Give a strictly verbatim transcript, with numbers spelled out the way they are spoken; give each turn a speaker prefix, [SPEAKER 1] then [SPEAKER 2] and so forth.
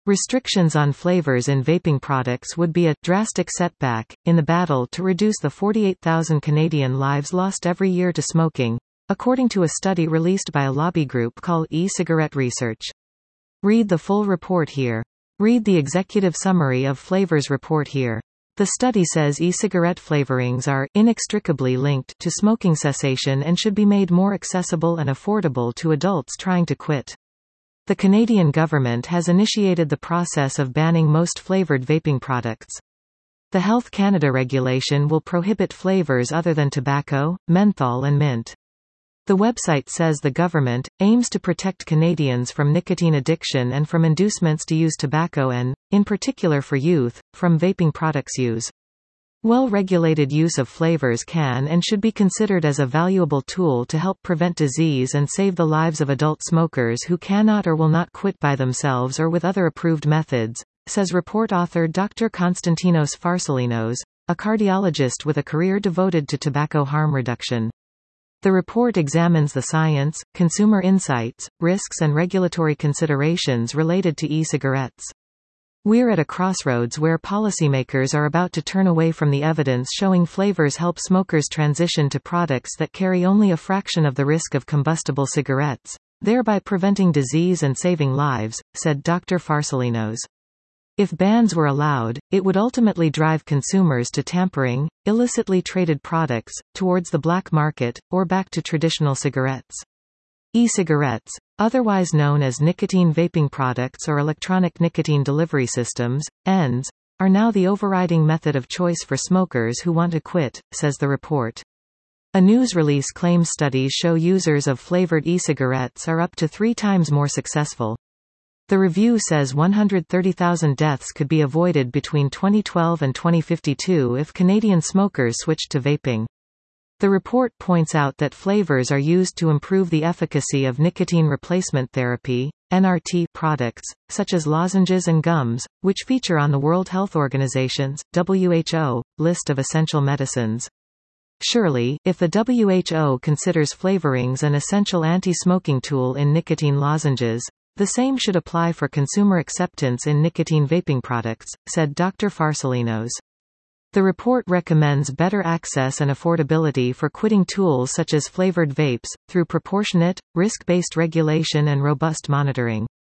[SPEAKER 1] Restrictions on flavors in vaping products would be a drastic setback in the battle to reduce the forty-eight thousand Canadian lives lost every year to smoking, according to a study released by a lobby group called E-Cigarette Research. Read the full report here. Read the executive summary of Flavors report here. The study says e-cigarette flavorings are inextricably linked to smoking cessation and should be made more accessible and affordable to adults trying to quit. The Canadian government has initiated the process of banning most flavored vaping products. The Health Canada regulation will prohibit flavors other than tobacco, menthol and mint. The website says the government aims to protect Canadians from nicotine addiction and from inducements to use tobacco and, in particular for youth, from vaping products use. Well-regulated use of flavors can and should be considered as a valuable tool to help prevent disease and save the lives of adult smokers who cannot or will not quit by themselves or with other approved methods, says report author Doctor Konstantinos Farsalinos, a cardiologist with a career devoted to tobacco harm reduction. The report examines the science, consumer insights, risks and regulatory considerations related to e-cigarettes. We're at a crossroads where policymakers are about to turn away from the evidence showing flavors help smokers transition to products that carry only a fraction of the risk of combustible cigarettes, thereby preventing disease and saving lives, said Doctor Farsalinos. If bans were allowed, it would ultimately drive consumers to tampering, illicitly traded products, towards the black market, or back to traditional cigarettes. E-cigarettes, otherwise known as nicotine vaping products or electronic nicotine delivery systems, E N Ds, are now the overriding method of choice for smokers who want to quit, says the report. A news release claims studies show users of flavored e-cigarettes are up to three times more successful. The review says one hundred thirty thousand deaths could be avoided between twenty twelve and twenty fifty-two if Canadian smokers switched to vaping. The report points out that flavors are used to improve the efficacy of nicotine replacement therapy, N R T, products, such as lozenges and gums, which feature on the World Health Organization's, W H O, list of essential medicines. Surely, if the W H O considers flavorings an essential anti-smoking tool in nicotine lozenges, the same should apply for consumer acceptance in nicotine vaping products, said Doctor Farsalinos. The report recommends better access and affordability for quitting tools such as flavored vapes, through proportionate, risk-based regulation and robust monitoring.